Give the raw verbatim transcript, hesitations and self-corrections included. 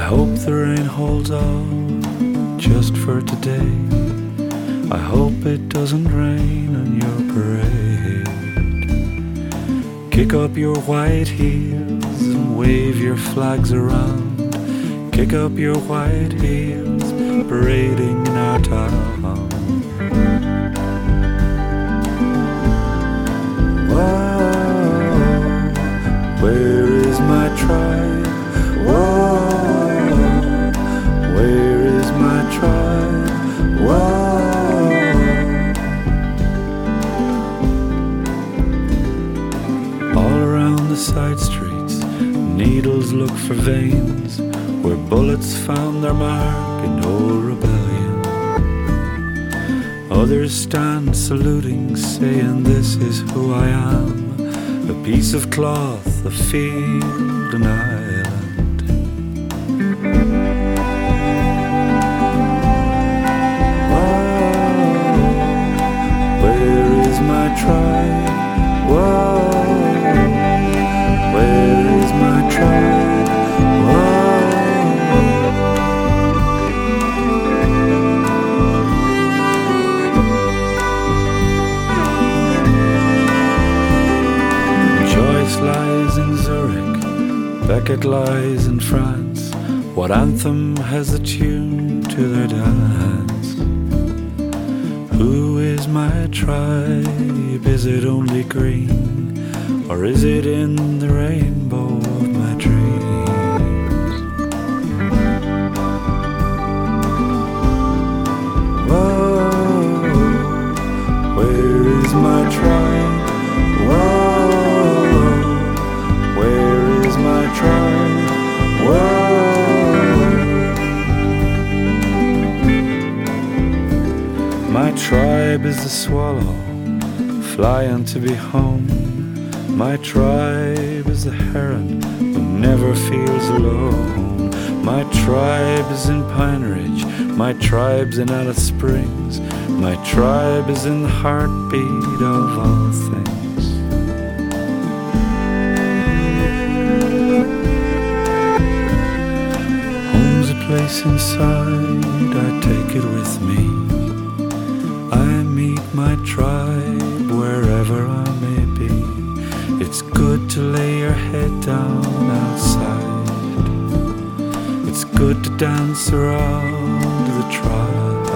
hope the rain holds off just for today. I hope it doesn't rain on your parade. Kick up your white heels and wave your flags around. Kick up your white heels, parading in our town. Whoa, where is my tribe? Whoa, where is my tribe? Whoa. All around the side streets, needles look for veins where bullets found their mark in old rebellion. Others stand saluting, saying this is who I am, a piece of cloth, a field, an island. Whoa, where is my tribe? Whoa, where is my tribe? Whoa. Lies in Zurich, Beckett lies in France. What anthem has a tune to their dance? Who is my tribe? Is it only green, or is it in the rainbow of my dreams? Whoa, where is my tribe? Whoa, my tribe, whoa. My tribe is the swallow flying to be home. My tribe is the heron who never feels alone. My tribe is in Pine Ridge, my tribe's in Alice Springs. My tribe is in the heartbeat of all things. Place inside, I take it with me. I meet my tribe wherever I may be. It's good to lay your head down outside. It's good to dance around the tribe.